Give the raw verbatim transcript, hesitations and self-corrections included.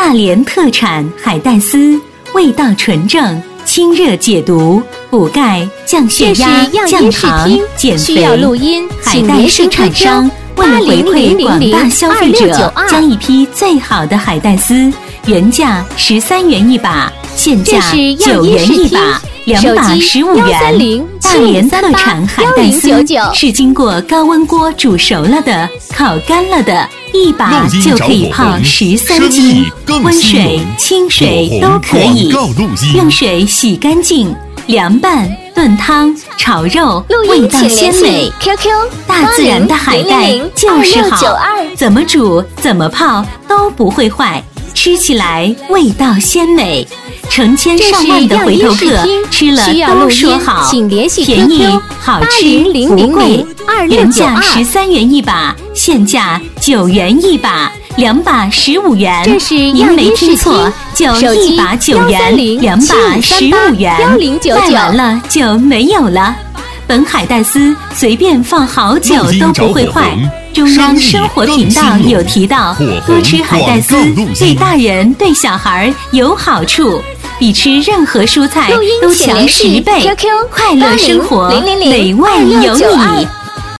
大连特产海带丝，味道纯正，清热解毒，补钙、降血压、降糖、减肥。 需要录音， 海带生产商为了回馈广大消费者，将一批最好的海带丝原价十三元一把，现价九元一把，两把十五元。大连特产海带丝是经过高温锅煮熟了的，烤干了的，一把就可以泡十三斤，温水、清水都可以，用水洗干净，凉拌、炖汤、炒肉，味道鲜美。 Q Q 大自然的海带就是好，怎么煮怎么泡都不会坏，吃起来味道鲜美。成千上万的回头客吃了都说好，便宜好吃不贵，原价十三元一把，现价九元一把，两把十五元。您没听错，就一把九元，两把十五元，卖完了就没有了。本海带丝随便放好久都不会坏。中央生活频道有提到，多吃海带丝对大人对小孩有好处，比吃任何蔬菜都强十倍。快乐生活，美味有你。